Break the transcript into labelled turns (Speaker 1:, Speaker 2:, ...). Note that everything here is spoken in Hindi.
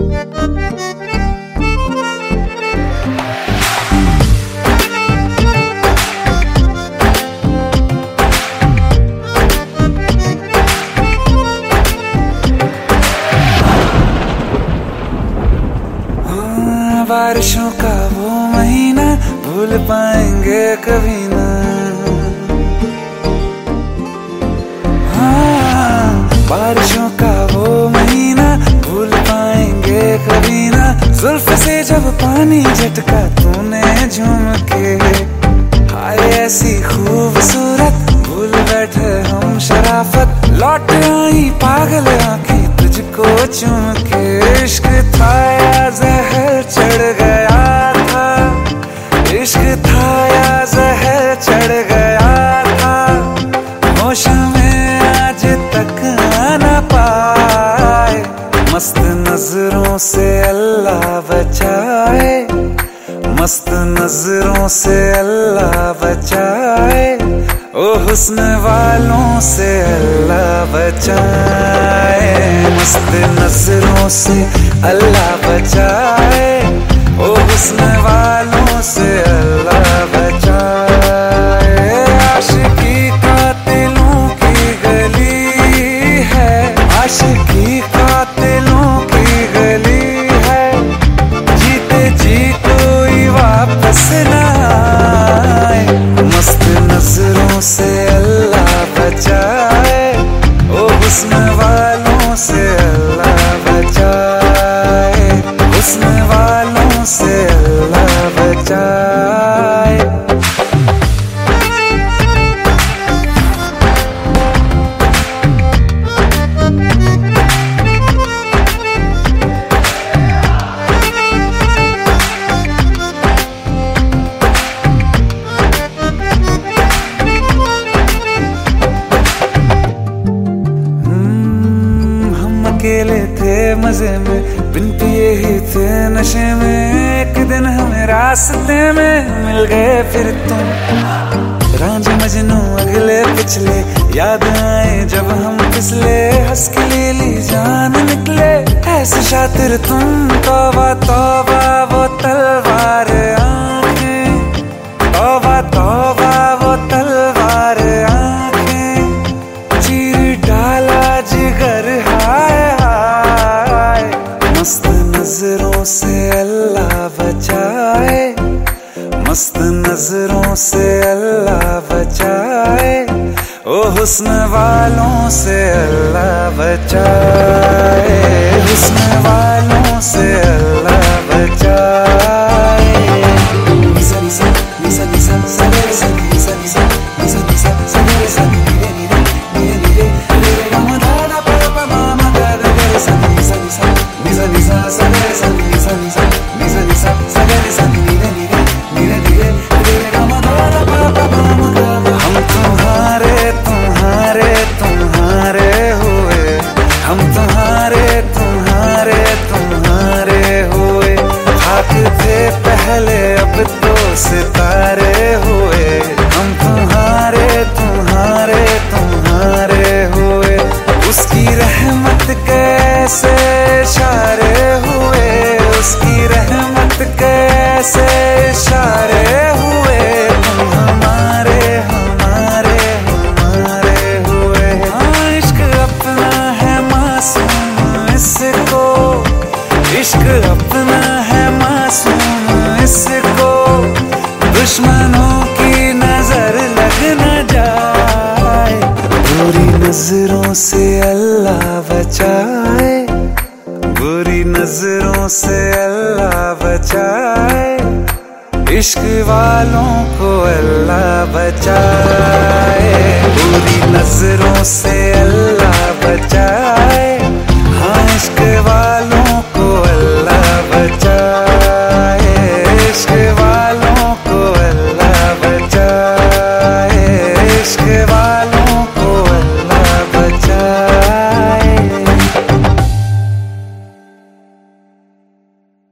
Speaker 1: बारिशों का वो महीना भूल पाएंगे कभी ना। हाँ, बारिशों का वो महीना भूल पाएंगे कभी ना। जुल्फ से जब पानी झटका तूने झूम के, हाय ऐसी खूबसूरत भूल बैठे हम शराफत। लौट आई पागल आंखें तुझको चूम के। इश्क था या जहर चढ़ गया था, इश्क था या जहर चढ़ गया था। होश में आज तक आना पाए, मस्त नजरों से अल्लाह बचाए, मस्त नजरों से अल्लाह बचाए। ओ हुस्न वालों से अल्लाह बचाए, मस्त नजरों से अल्लाह बचाए। ओ हुस्न वालों से अल्लाह बचाए। आशिकी कातिलों की गली है, आशिकी कातिलों की गली है। जीते जी कोई वापस ना आए, मस्त नजरों से अल्लाह बचाए। ओ हुस्न वालों से अल्लाह बचाए, हुस्न वालों से अल्लाह बचाए। अकेले थे मजे में, बिन पिए ही थे नशे में। एक दिन हमें रास्ते में मिल गए फिर तुम, रांझे मजनू अगले पिछले याद आए जब हम फिसले। हंस के ली जान निकले ऐसे शातिर तुम। तौबा तौबा वो तलवार आंखें, तौबा तौबा वो तलवार आंखें। चीर डाला जिगर हाय हाय, मस्त नजरों से अल्लाह बचाए, मस्त नजरों से अल्लाह बचाए। ओ हुस्न वालों से अल्लाह बचाए, हुस्न वालों से अल्लाह बचाए। निसा निसा निसा निसा सा सा निसा निसा निसा निसा सा सा नीरे नीरे नीरे नीरे नीरे गा मा दा दा पा पा मा मा गा दा गा सा निसा निसा निसा निसा सा सा निसा निसा निसा निसा सा सा नीरे नीरे नीरे नीरे नीरे गा मा दा दा पा पा मा मा गा दा। हम तुम्हारे तुम्हारे तुम्हारे हुए, हम तुम्हारे तुम्हारे तुम्हारे हुए। खाक थे पहले अब तो सितारे हुए, हम तुम्हारे तुम्हारे तुम्हारे हुए। उसकी रहमत कैसे इशारे हुए, उसकी रहमत कैसे इशारे हुए। तुम हमारे हमारे हमारे हुए। हाँ, इश्क अपना है मासूम इसको, इश्क अपना है मासूम इसको। दुश्मनों की नजर लग न जाए, बुरी नजरों से अल्लाह बचाए, बुरी नजरों से अल्लाह बचाए। इश्क वालों को अल्लाह बचाए, बुरी नजरों से अल्लाह बचाए।